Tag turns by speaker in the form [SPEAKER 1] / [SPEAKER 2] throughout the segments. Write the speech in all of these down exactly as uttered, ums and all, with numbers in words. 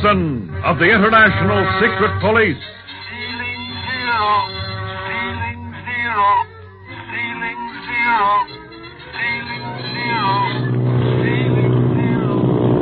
[SPEAKER 1] captain of the International Secret Police.
[SPEAKER 2] Ceiling zero, ceiling zero, ceiling zero, ceiling zero, ceiling zero.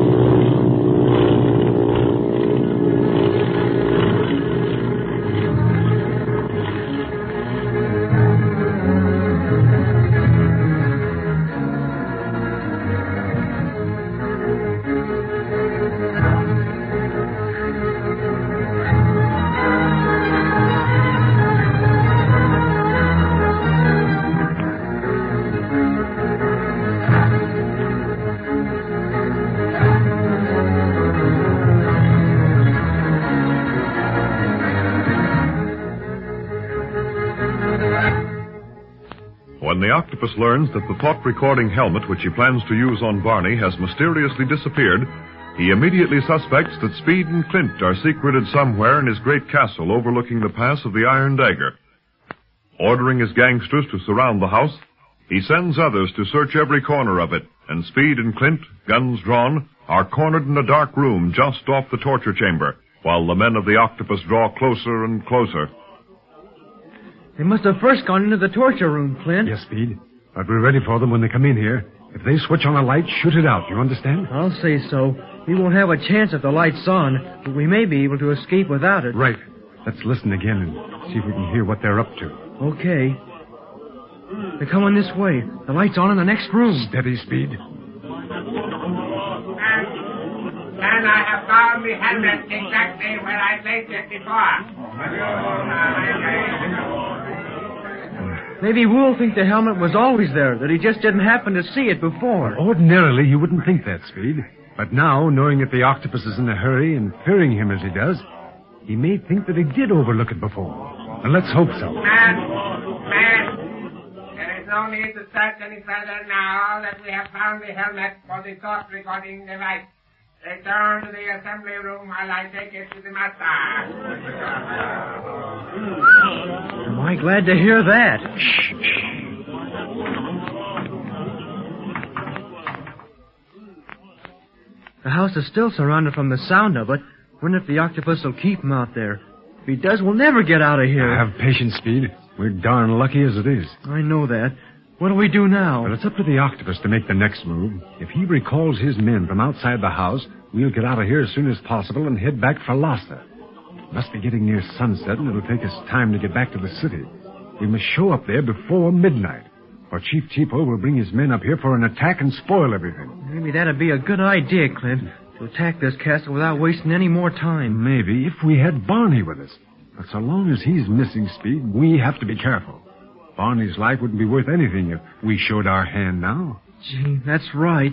[SPEAKER 1] When the octopus learns that the thought-recording helmet which he plans to use on Barney has mysteriously disappeared, he immediately suspects that Speed and Clint are secreted somewhere in his great castle overlooking the pass of the Iron Dagger. Ordering his gangsters to surround the house, he sends others to search every corner of it, and Speed and Clint, guns drawn, are cornered in a dark room just off the torture chamber, while the men of the octopus draw closer and closer.
[SPEAKER 3] They must have first gone into the torture room, Clint.
[SPEAKER 4] Yes, Speed. But we're ready for them when they come in here. If they switch on a light, shoot it out. You understand?
[SPEAKER 3] I'll say so. We won't have a chance if the light's on, but we may be able to escape without it.
[SPEAKER 4] Right. Let's listen again and see if we can hear what they're up to.
[SPEAKER 3] Okay. They're coming this way. The light's on in the next room.
[SPEAKER 4] Steady, Speed.
[SPEAKER 5] And I have found the helmet exactly where I placed it before.
[SPEAKER 3] Maybe we'll think the helmet was always there, that he just didn't happen to see it before.
[SPEAKER 4] Ordinarily, you wouldn't think that, Speed. But now, knowing that the octopus is in a hurry and fearing him as he does, he may think that he did overlook it before. And let's hope so.
[SPEAKER 5] Man, man, there is no need to search any further now that we have found the helmet for the thought recording device. Return to the assembly room while I take it to the master.
[SPEAKER 3] Am I glad to hear that?
[SPEAKER 4] Shh, shh.
[SPEAKER 3] The house is still surrounded from the sound of it. Wonder if the octopus will keep him out there. If he does, we'll never get out of here.
[SPEAKER 4] Have patience, Speed. We're darn lucky as it is.
[SPEAKER 3] I know that. What do we do now?
[SPEAKER 4] Well, it's up to the octopus to make the next move. If he recalls his men from outside the house, we'll get out of here as soon as possible and head back for Lhasa. It must be getting near sunset, and it'll take us time to get back to the city. We must show up there before midnight, or Chief Tipo will bring his men up here for an attack and spoil everything.
[SPEAKER 3] Maybe that'd be a good idea, Clint, to attack this castle without wasting any more time.
[SPEAKER 4] Maybe if we had Barney with us. But so long as he's missing, Speed, we have to be careful. Barney's life wouldn't be worth anything if we showed our hand now.
[SPEAKER 3] Gee, that's right.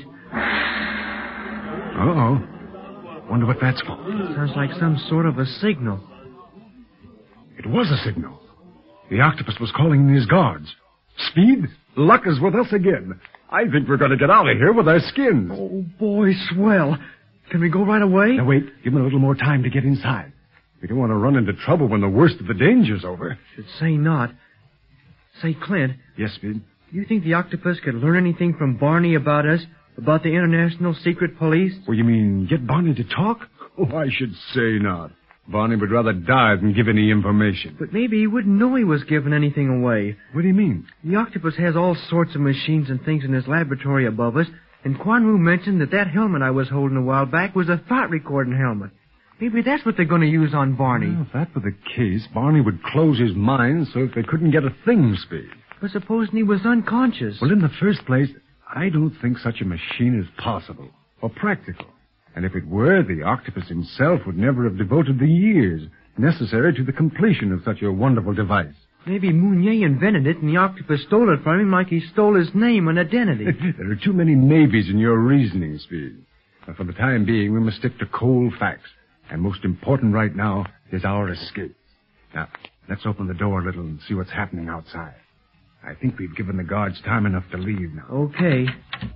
[SPEAKER 4] Uh-oh. Wonder what that's for.
[SPEAKER 3] Sounds like some sort of a signal.
[SPEAKER 4] It was a signal. The octopus was calling in his guards. Speed, luck is with us again. I think we're going to get out of here with our skins.
[SPEAKER 3] Oh, boy, swell. Can we go right away?
[SPEAKER 4] Now, wait. Give him a little more time to get inside. We don't want to run into trouble when the worst of the danger's over.
[SPEAKER 3] Should say not. Say, Clint.
[SPEAKER 4] Yes, Speed?
[SPEAKER 3] Do you think the octopus could learn anything from Barney about us? About the International Secret Police?
[SPEAKER 4] Well, you mean get Barney to talk? Oh, I should say not. Barney would rather die than give any information.
[SPEAKER 3] But maybe he wouldn't know he was giving anything away.
[SPEAKER 4] What do you mean?
[SPEAKER 3] The octopus has all sorts of machines and things in his laboratory above us, and Quan Wu mentioned that that helmet I was holding a while back was a thought-recording helmet. Maybe that's what they're going to use on Barney.
[SPEAKER 4] Well, if that were the case, Barney would close his mind so that they couldn't get a thing, Speed.
[SPEAKER 3] But supposing he was unconscious?
[SPEAKER 4] Well, in the first place, I don't think such a machine is possible or practical. And if it were, the octopus himself would never have devoted the years necessary to the completion of such a wonderful device.
[SPEAKER 3] Maybe Mounier invented it and the octopus stole it from him like he stole his name and identity.
[SPEAKER 4] There are too many maybes in your reasoning, Speed. But for the time being, we must stick to cold facts. And most important right now is our escape. Now, let's open the door a little and see what's happening outside. I think we've given the guards time enough to leave now.
[SPEAKER 3] Okay.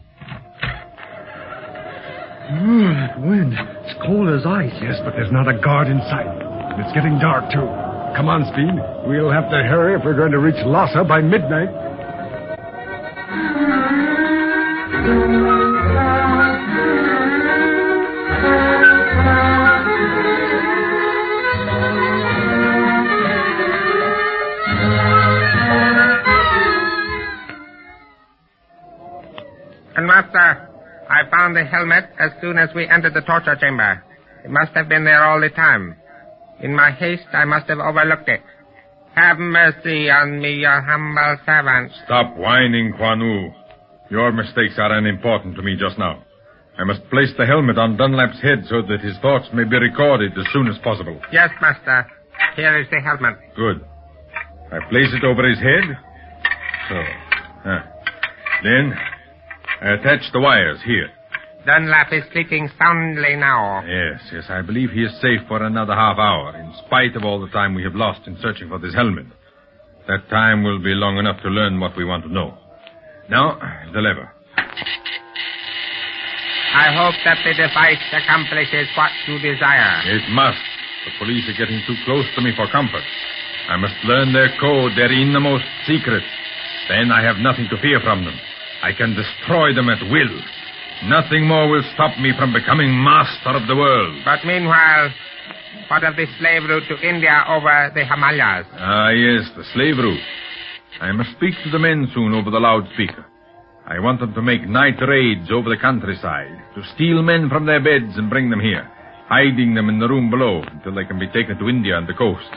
[SPEAKER 3] Ooh, that wind. It's cold as ice.
[SPEAKER 4] Yes, but there's not a guard in sight. And it's getting dark, too. Come on, Speed. We'll have to hurry if we're going to reach Lhasa by midnight.
[SPEAKER 5] found the helmet as soon as we entered the torture chamber. It must have been there all the time. In my haste, I must have overlooked it. Have mercy on me, your humble servant.
[SPEAKER 6] Stop whining, Quan Wu. Your mistakes are unimportant to me just now. I must place the helmet on Dunlap's head so that his thoughts may be recorded as soon as possible.
[SPEAKER 5] Yes, master. Here is the helmet.
[SPEAKER 6] Good. I place it over his head. So. Ah. Then, I attach the wires here.
[SPEAKER 5] Dunlap is sleeping soundly now.
[SPEAKER 6] Yes, yes, I believe he is safe for another half hour, in spite of all the time we have lost in searching for this helmet. That time will be long enough to learn what we want to know. Now, the lever.
[SPEAKER 5] I hope that the device accomplishes what you desire.
[SPEAKER 6] It must. The police are getting too close to me for comfort. I must learn their code, their innermost secrets. Then I have nothing to fear from them. I can destroy them at will. Nothing more will stop me from becoming master of the world.
[SPEAKER 5] But meanwhile, what of the slave route to India over the Himalayas?
[SPEAKER 6] Ah, yes, the slave route. I must speak to the men soon over the loudspeaker. I want them to make night raids over the countryside, to steal men from their beds and bring them here, hiding them in the room below until they can be taken to India and the coast.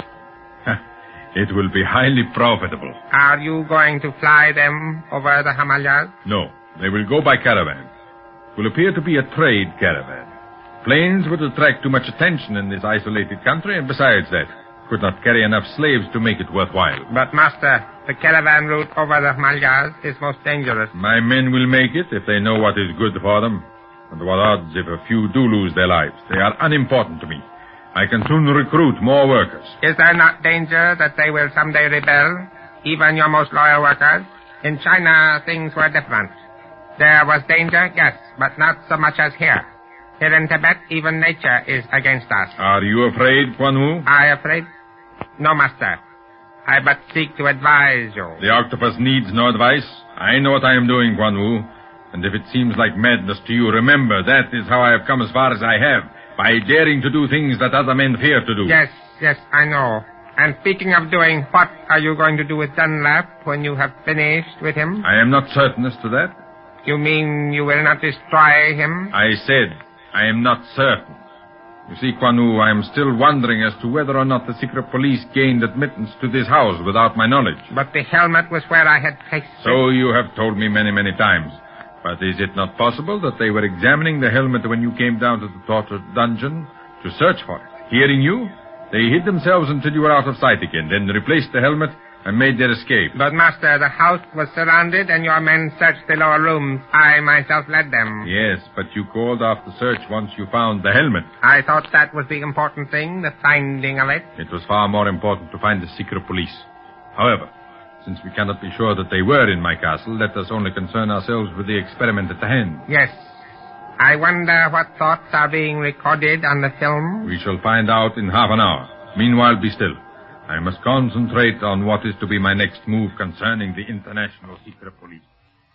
[SPEAKER 6] It will be highly profitable.
[SPEAKER 5] Are you going to fly them over the Himalayas?
[SPEAKER 6] No, they will go by caravan. It will appear to be a trade caravan. Planes would attract too much attention in this isolated country, and besides that, could not carry enough slaves to make it worthwhile.
[SPEAKER 5] But, master, the caravan route over the Himalayas is most dangerous.
[SPEAKER 6] My men will make it if they know what is good for them. And what odds if a few do lose their lives? They are unimportant to me. I can soon recruit more workers.
[SPEAKER 5] Is there not danger that they will someday rebel, even your most loyal workers? In China, things were different. There was danger, yes, but not so much as here. Here in Tibet, even nature is against us.
[SPEAKER 6] Are you afraid, Quan Wu?
[SPEAKER 5] I afraid? No, master. I but seek to advise you.
[SPEAKER 6] The octopus needs no advice. I know what I am doing, Quan Wu. And if it seems like madness to you, remember that is how I have come as far as I have, by daring to do things that other men fear to do.
[SPEAKER 5] Yes, yes, I know. And speaking of doing, what are you going to do with Dunlap when you have finished with him?
[SPEAKER 6] I am not certain as to that.
[SPEAKER 5] You mean you will not destroy him?
[SPEAKER 6] I said I am not certain. You see, Quan Wu, I am still wondering as to whether or not the secret police gained admittance to this house without my knowledge.
[SPEAKER 5] But the helmet was where I had placed it.
[SPEAKER 6] So you have told me many, many times. But is it not possible that they were examining the helmet when you came down to the torture dungeon to search for it? Hearing you, they hid themselves until you were out of sight again, then replaced the helmet and made their escape.
[SPEAKER 5] But, master, the house was surrounded and your men searched the lower rooms. I myself led them.
[SPEAKER 6] Yes, but you called off the search once you found the helmet.
[SPEAKER 5] I thought that was the important thing, the finding of it.
[SPEAKER 6] It was far more important to find the secret police. However, since we cannot be sure that they were in my castle, let us only concern ourselves with the experiment at hand.
[SPEAKER 5] Yes. I wonder what thoughts are being recorded on the film.
[SPEAKER 6] We shall find out in half an hour. Meanwhile, be still. I must concentrate on what is to be my next move concerning the International Secret Police.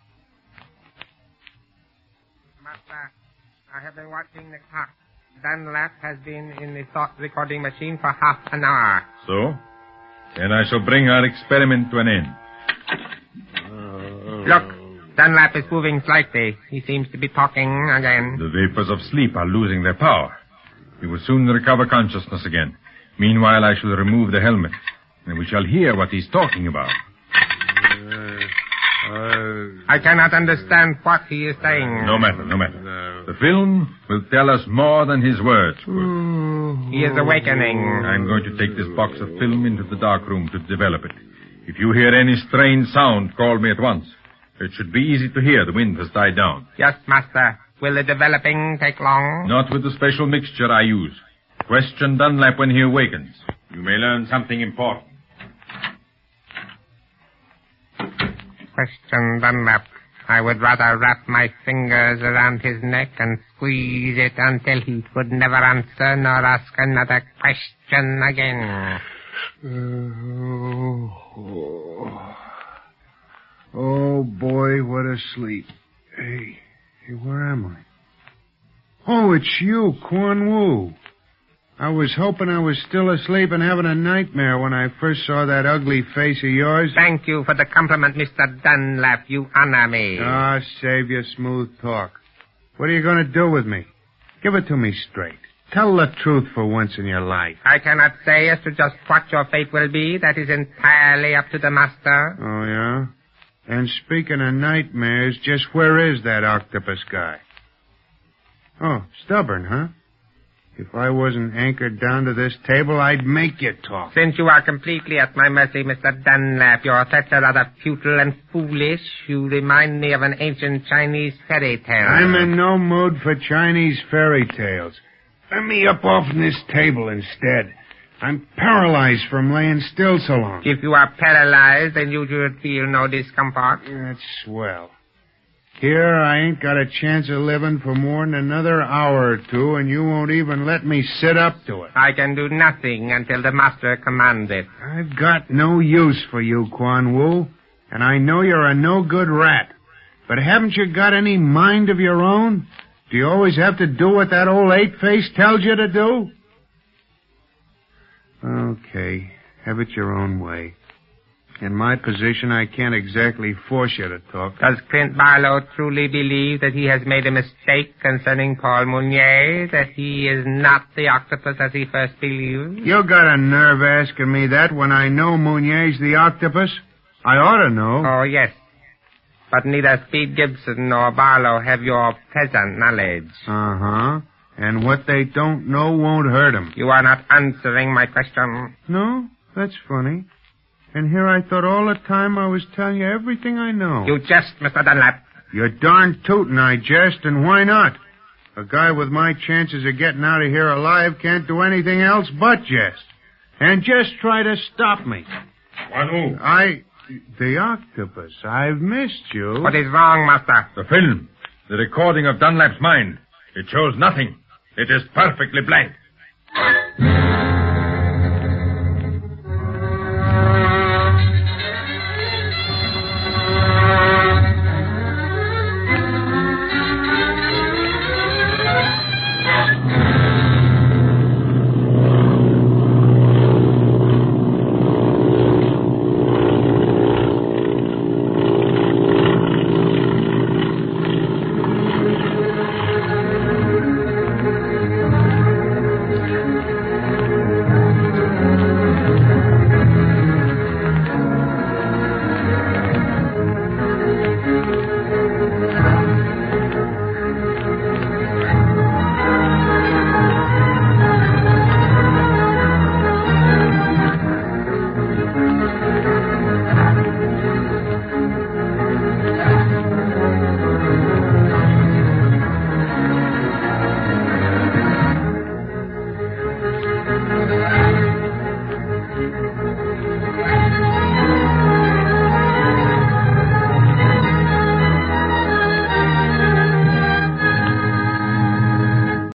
[SPEAKER 5] Master, I have been watching the clock. Dunlap has been in the thought recording machine for half an hour.
[SPEAKER 6] So? Then I shall bring our experiment to an end.
[SPEAKER 5] Look, Dunlap is moving slightly. He seems to be talking again.
[SPEAKER 6] The vapors of sleep are losing their power. He will soon recover consciousness again. Meanwhile, I shall remove the helmet, and we shall hear what he's talking about.
[SPEAKER 5] I cannot understand what he is saying.
[SPEAKER 6] No matter, no matter. The film will tell us more than his words could.
[SPEAKER 5] He is awakening.
[SPEAKER 6] I'm going to take this box of film into the dark room to develop it. If you hear any strange sound, call me at once. It should be easy to hear. The wind has died down.
[SPEAKER 5] Yes, master. Will the developing take long?
[SPEAKER 6] Not with the special mixture I use. Question Dunlap when he awakens. You may learn something important.
[SPEAKER 5] Question Dunlap. I would rather wrap my fingers around his neck and squeeze it until he would never answer nor ask another question again.
[SPEAKER 7] Uh, oh, oh, boy, what a sleep. Hey, hey, where am I? Oh, it's you, Quan Wu. I was hoping I was still asleep and having a nightmare when I first saw that ugly face of yours.
[SPEAKER 5] Thank you for the compliment, Mister Dunlap. You honor me.
[SPEAKER 7] Ah, save your smooth talk. What are you going to do with me? Give it to me straight. Tell the truth for once in your life.
[SPEAKER 5] I cannot say as to just what your fate will be. That is entirely up to the master.
[SPEAKER 7] Oh, yeah? And speaking of nightmares, just where is that octopus guy? Oh, stubborn, huh? If I wasn't anchored down to this table, I'd make you talk.
[SPEAKER 5] Since you are completely at my mercy, Mister Dunlap, your threats are rather futile and foolish. You remind me of an ancient Chinese fairy tale.
[SPEAKER 7] I'm in no mood for Chinese fairy tales. Let me up off this table instead. I'm paralyzed from laying still so long.
[SPEAKER 5] If you are paralyzed, then you should feel no discomfort.
[SPEAKER 7] That's swell. Here, I ain't got a chance of living for more than another hour or two, and you won't even let me sit up to it.
[SPEAKER 5] I can do nothing until the master commands it.
[SPEAKER 7] I've got no use for you, Quan Wu, and I know you're a no-good rat. But haven't you got any mind of your own? Do you always have to do what that old eight-face tells you to do? Okay, have it your own way. In my position, I can't exactly force you to talk.
[SPEAKER 5] Does Clint Barlow truly believe that he has made a mistake concerning Paul Mounier, that he is not the octopus as he first believed?
[SPEAKER 7] You got a nerve asking me that when I know Mounier's the octopus? I ought to know.
[SPEAKER 5] Oh, yes. But neither Speed Gibson nor Barlow have your present knowledge.
[SPEAKER 7] Uh-huh. And what they don't know won't hurt them.
[SPEAKER 5] You are not answering my question.
[SPEAKER 7] No? That's funny. And here I thought all the time I was telling you everything I know.
[SPEAKER 5] You jest, Mister Dunlap.
[SPEAKER 7] You're darn tootin' I jest, and why not? A guy with my chances of getting out of here alive can't do anything else but jest. And just try to stop me.
[SPEAKER 6] Quan Wu.
[SPEAKER 7] I... The octopus. I've missed you.
[SPEAKER 5] What is wrong, Master?
[SPEAKER 6] The film. The recording of Dunlap's mind. It shows nothing. It is perfectly blank.